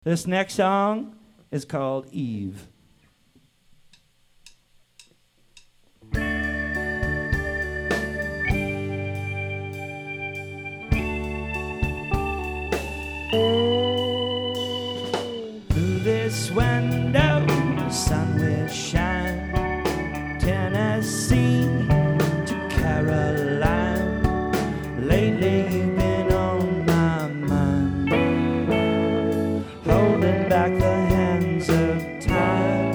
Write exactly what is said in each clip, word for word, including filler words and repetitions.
This next song is called Eve. Through this window, the sun will shine. Tennessee to Caroline. Lately you've been on my mind, holding back the hands of time.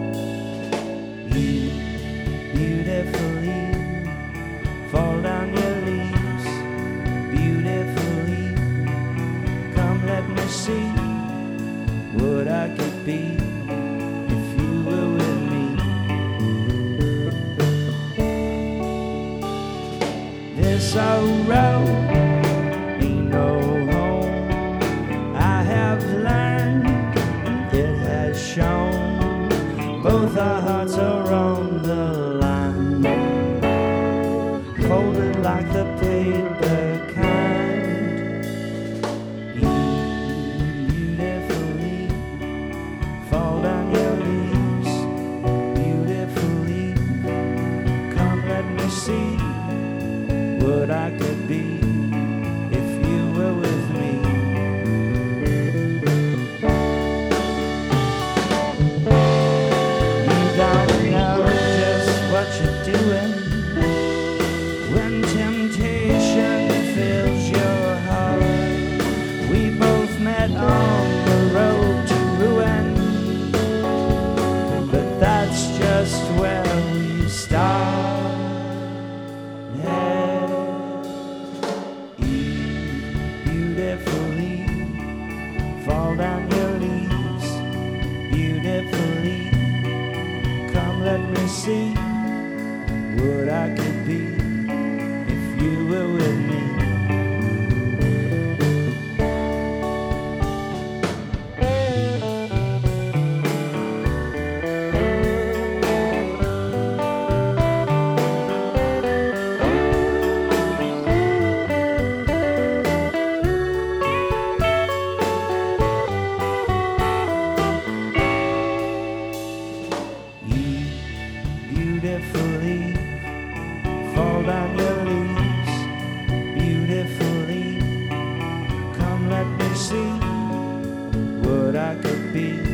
You, beautiful Eve, fall down your leaves. Beautiful Eve, come let me see what I could be if you were with me. This old road ain't no home. I have learned, and it has shown, both our hearts are on the line, folded like the paper kind. Beautifully, fall down your leaves. Beautifully, come let me see what I could be if you were with me. You don't know just what you're doing when temptation fills your heart. We both met on the road to ruin, but that's just where we start. Beautifully, fall down your leaves. Beautifully, come let me see what I could be if you were with me. Beautifully, fall down your leaves. Beautifully, come let me see what I could be